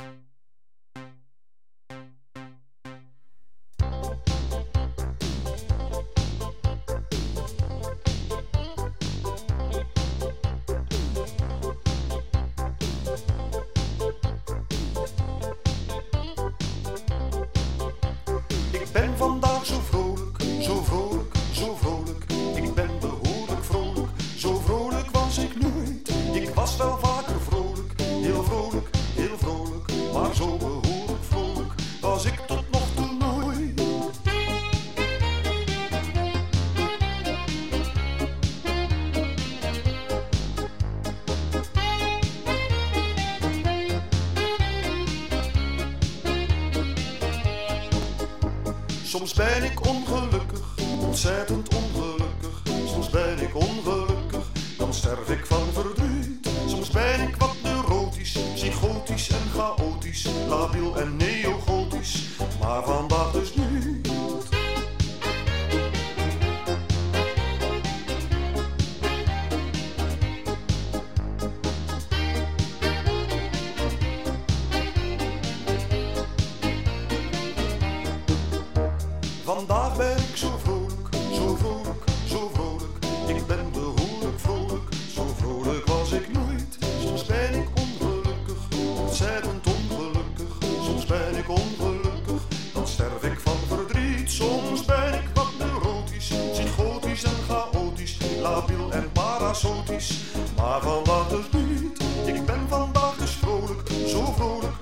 Ik ben vandaag zo vrolijk, zo vrolijk, zo vrolijk. Ik ben behoorlijk vrolijk, zo vrolijk was ik nooit. Ik was wel vaker vrolijk, heel vrolijk, heel vrolijk. Maar zo behoorlijk vrolijk was ik tot nog toe nooit. Soms ben ik ongelukkig, ontzettend ongelukkig. Soms ben ik ongelukkig, dan sterf ik van verdriet. Soms ben ik wat neurotisch, psychotisch en chaotisch, labiel en neogotisch, maar vandaag dus niet. Vandaag ben ik zo vrolijk, zo vrolijk, zo vrolijk. Ik ben behoorlijk vrolijk, zo vrolijk was ik nooit. Soms ben ik ongelukkig, ontzettend ongelukkig. Soms ben ik ongelukkig, dan sterf ik van verdriet. Soms ben ik wat neurotisch, psychotisch en chaotisch, labiel en parasotisch, maar vandaag dus niet. Ik ben vandaag dus vrolijk, zo vrolijk,